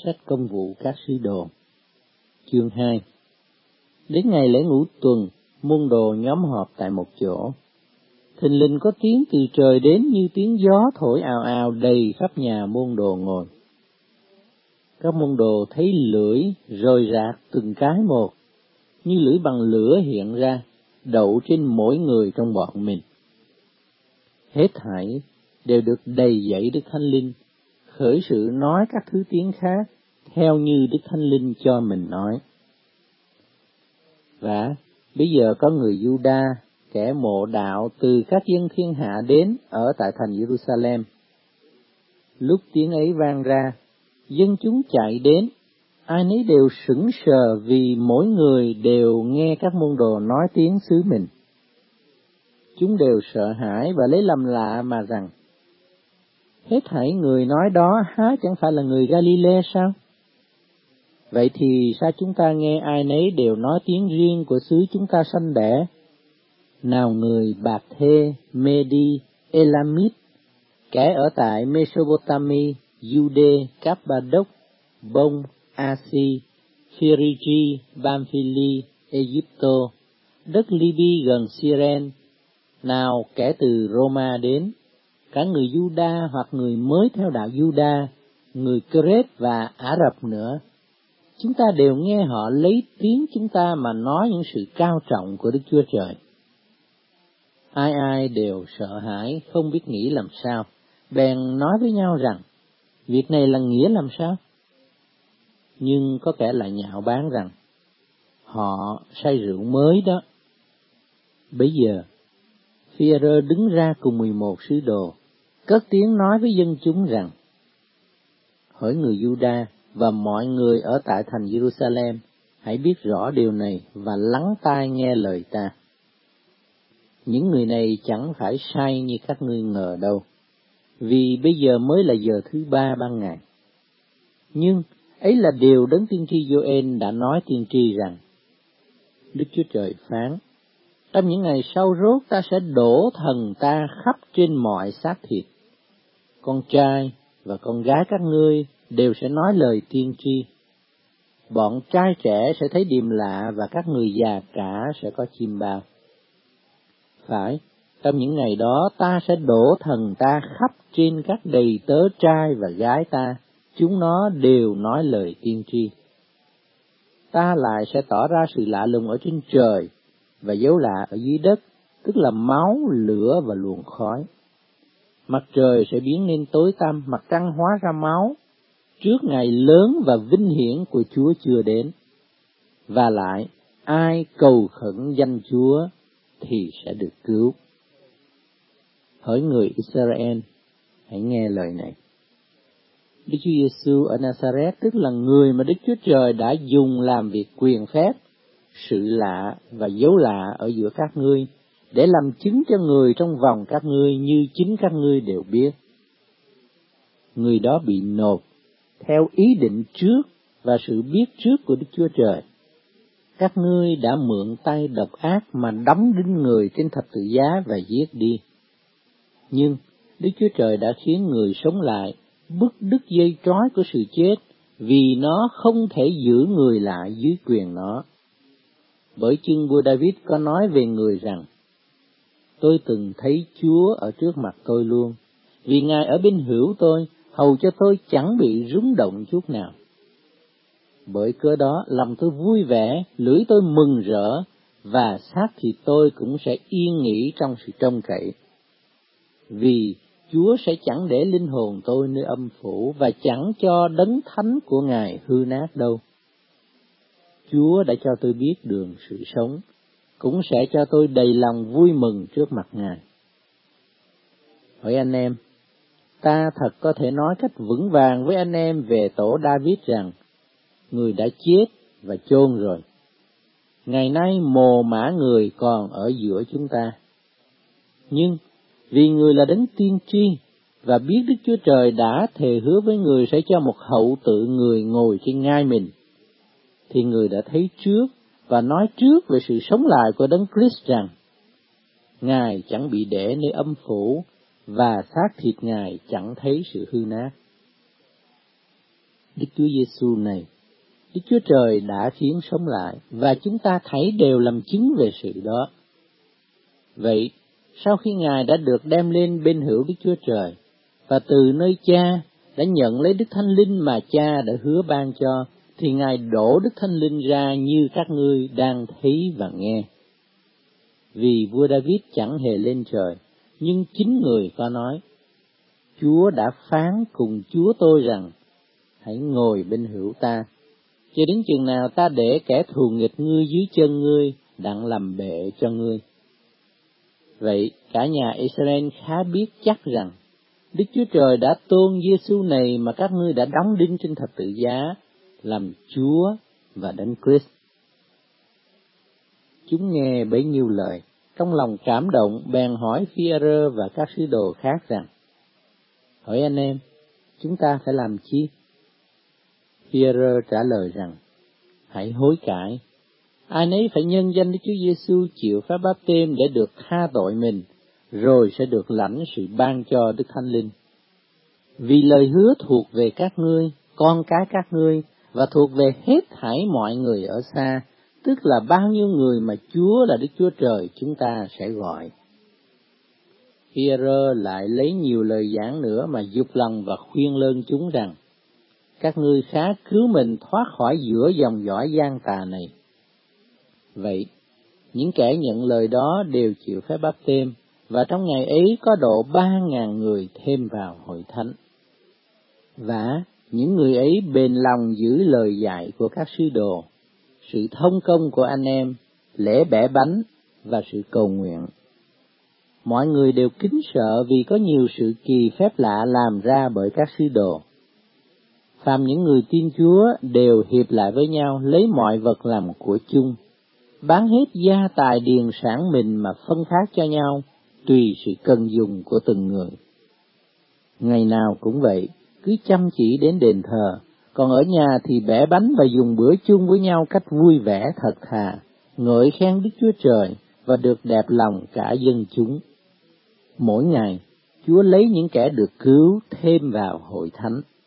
Sách Công vụ các sứ đồ. Chương 2. Đến ngày lễ Ngũ Tuần, môn đồ nhóm họp tại một chỗ. Thình lình có tiếng từ trời đến như tiếng gió thổi ào ào đầy khắp nhà môn đồ ngồi. Các môn đồ thấy lưỡi rời rạc từng cái một, như lưỡi bằng lửa hiện ra, đậu trên mỗi người trong bọn mình. Hết thảy đều được đầy dẫy Đức Thánh Linh, khởi sự nói các thứ tiếng khác, theo như Đức Thánh Linh cho mình nói. Và bây giờ có người Giu-đa, kẻ mộ đạo từ các dân thiên hạ đến ở tại thành Giê-ru-sa-lem. Lúc tiếng ấy vang ra, dân chúng chạy đến, ai nấy đều sững sờ vì mỗi người đều nghe các môn đồ nói tiếng xứ mình. Chúng đều sợ hãi và lấy làm lạ mà rằng, hết thảy người nói đó há chẳng phải là người Ga-li-lê sao? Vậy thì sao chúng ta nghe ai nấy đều nói tiếng riêng của xứ chúng ta sanh đẻ? Nào người Bạc Thê, Mê-đi, Elamít, kẻ ở tại Mesopotami, Giu-đê, Cáp-ba-đốc, Bông, A-si, Phi-ri-gi, Bam-phi-li, Ê-díp-tô, đất Li-bi gần Si-ren, nào kẻ từ Roma đến, cả người Giu-đa hoặc người mới theo đạo Giu-đa, người Cơ-rết và Ả Rập nữa, chúng ta đều nghe họ lấy tiếng chúng ta mà nói những sự cao trọng của Đức Chúa Trời. Ai ai đều sợ hãi, không biết nghĩ làm sao, bèn nói với nhau rằng, việc này là nghĩa làm sao? Nhưng có kẻ lại nhạo báng rằng, họ say rượu mới đó. Bấy giờ, Phi-e-rơ đứng ra cùng 11 sứ đồ, cất tiếng nói với dân chúng rằng, hỡi người Giu-đa và mọi người ở tại thành Giê-ru-sa-lem, hãy biết rõ điều này và lắng tai nghe lời ta. Những người này chẳng phải sai như các ngươi ngờ đâu, vì bây giờ mới là giờ thứ 3 ban ngày. Nhưng ấy là điều đấng tiên tri Gio-ên đã nói tiên tri rằng, Đức Chúa Trời phán, trong những ngày sau rốt ta sẽ đổ thần ta khắp trên mọi xác thịt. Con trai và con gái các ngươi đều sẽ nói lời tiên tri. Bọn trai trẻ sẽ thấy điềm lạ và các người già cả sẽ có chiêm bao. Phải, trong những ngày đó ta sẽ đổ thần ta khắp trên các đầy tớ trai và gái ta, chúng nó đều nói lời tiên tri. Ta lại sẽ tỏ ra sự lạ lùng ở trên trời và dấu lạ ở dưới đất, tức là máu, lửa và luồng khói. Mặt trời sẽ biến nên tối tăm, mặt trăng hóa ra máu, trước ngày lớn và vinh hiển của Chúa chưa đến. Và lại, ai cầu khẩn danh Chúa thì sẽ được cứu. Hỡi người Israel, hãy nghe lời này. Đức Chúa Giêsu ở Nazareth, tức là người mà Đức Chúa Trời đã dùng làm việc quyền phép, sự lạ và dấu lạ ở giữa các ngươi, để làm chứng cho người trong vòng các ngươi như chính các ngươi đều biết. Người đó bị nộp theo ý định trước và sự biết trước của Đức Chúa Trời. Các ngươi đã mượn tay độc ác mà đóng đinh người trên thập tự giá và giết đi. Nhưng Đức Chúa Trời đã khiến người sống lại, bứt đứt dây trói của sự chết, vì nó không thể giữ người lại dưới quyền nó. Bởi chân vua David có nói về người rằng, tôi từng thấy Chúa ở trước mặt tôi luôn, vì Ngài ở bên hữu tôi, hầu cho tôi chẳng bị rúng động chút nào. Bởi cớ đó lòng tôi vui vẻ, lưỡi tôi mừng rỡ, và xác thịt tôi cũng sẽ yên nghỉ trong sự trông cậy. Vì Chúa sẽ chẳng để linh hồn tôi nơi âm phủ, và chẳng cho đấng thánh của Ngài hư nát đâu. Chúa đã cho tôi biết đường sự sống, cũng sẽ cho tôi đầy lòng vui mừng trước mặt Ngài. Hỡi anh em, ta thật có thể nói cách vững vàng với anh em về tổ David rằng, người đã chết và chôn rồi. Ngày nay mồ mả người còn ở giữa chúng ta. Nhưng vì người là đấng tiên tri và biết Đức Chúa Trời đã thề hứa với người sẽ cho một hậu tự người ngồi trên ngai mình, thì người đã thấy trước và nói trước về sự sống lại của đấng Christ rằng, Ngài chẳng bị để nơi âm phủ và xác thịt Ngài chẳng thấy sự hư nát. Đức Chúa Giêsu này, Đức Chúa Trời đã khiến sống lại, và chúng ta thảy đều làm chứng về sự đó. Vậy, sau khi Ngài đã được đem lên bên hữu Đức Chúa Trời, và từ nơi Cha đã nhận lấy Đức Thánh Linh mà Cha đã hứa ban cho, thì Ngài đổ Đức Thánh Linh ra như các ngươi đang thấy và nghe. Vì vua David chẳng hề lên trời, nhưng chính người có nói, Chúa đã phán cùng Chúa tôi rằng, hãy ngồi bên hữu ta, cho đến chừng nào ta để kẻ thù nghịch ngươi dưới chân ngươi, đặng làm bệ cho ngươi. Vậy, cả nhà Israel khá biết chắc rằng, Đức Chúa Trời đã tôn Giêsu này mà các ngươi đã đóng đinh trên thập tự giá, làm Chúa và Đấng Christ. Chúng nghe bấy nhiêu lời, trong lòng cảm động, bèn hỏi Phi-e-rơ và các sứ đồ khác rằng, hỏi anh em, chúng ta phải làm chi? Phi-e-rơ trả lời rằng, hãy hối cải. Ai nấy phải nhân danh Đức Chúa Giêsu chịu phép báp-têm để được tha tội mình, rồi sẽ được lãnh sự ban cho Đức Thánh Linh. Vì lời hứa thuộc về các ngươi, con cái các ngươi, và thuộc về hết thảy mọi người ở xa, tức là bao nhiêu người mà Chúa là Đức Chúa Trời chúng ta sẽ gọi. Phi-e-rơ lại lấy nhiều lời giảng nữa mà giục lòng và khuyên lơn chúng rằng, các ngươi khá cứu mình thoát khỏi giữa dòng dõi gian tà này. Vậy, những kẻ nhận lời đó đều chịu phép báp-têm, và trong ngày ấy có độ 3.000 người thêm vào hội thánh. Và những người ấy bền lòng giữ lời dạy của các sứ đồ, sự thông công của anh em, lễ bẻ bánh và sự cầu nguyện. Mọi người đều kính sợ vì có nhiều sự kỳ phép lạ làm ra bởi các sứ đồ. Phàm những người tin Chúa đều hiệp lại với nhau lấy mọi vật làm của chung, bán hết gia tài điền sản mình mà phân phát cho nhau, tùy sự cần dùng của từng người. Ngày nào cũng vậy, cứ chăm chỉ đến đền thờ, còn ở nhà thì bẻ bánh và dùng bữa chung với nhau cách vui vẻ thật thà, ngợi khen Đức Chúa Trời và được đẹp lòng cả dân chúng. Mỗi ngày, Chúa lấy những kẻ được cứu thêm vào hội thánh.